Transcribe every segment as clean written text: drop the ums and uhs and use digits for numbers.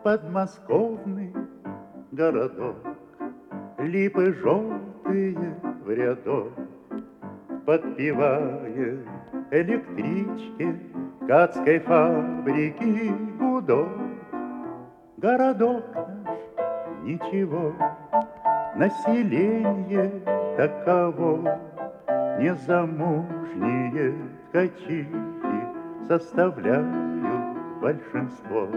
подмосковный городок, липы желтые в рядок, подпевая электричке к адской фабрике гудок. Городок наш ничего, население таково, незамужние ткачихи составляют большинство.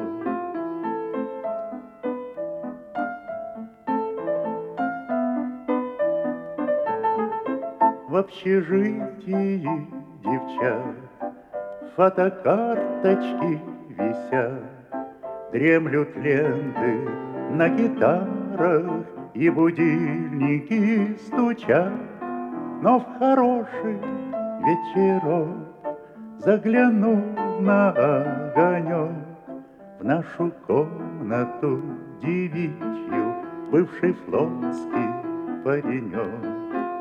В общежитии девчат фотокарточки висят, дремлют ленты на гитарах и будильники стучат. Но в хороший вечерок, заглянув на огонек, в нашу комнату девичью бывший флотский паренек.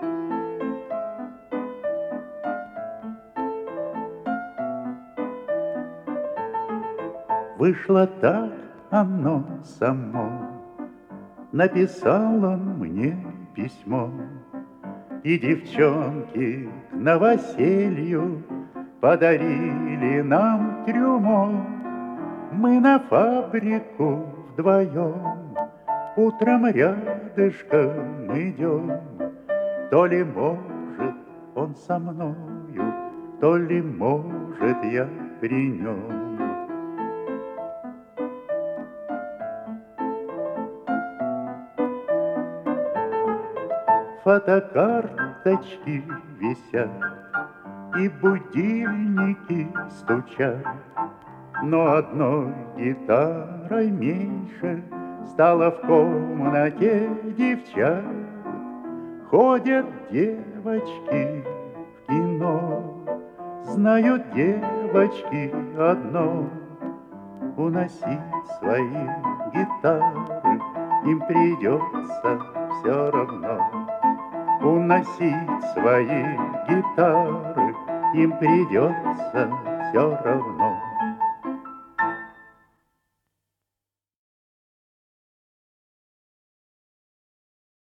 Вышло так оно само, написал он мне письмо, и девчонки к новоселью подарили нам трюмо. Мы на фабрику вдвоем утром рядышком идем. То ли может он со мною, то ли может я при нем. Фотокарточки висят и будильники стучат, но одной гитарой меньше стало в комнате девчат. Ходят девочки в кино, знают девочки одно: уносить свои гитары им придется все равно. Уносить свои гитары им придется все равно.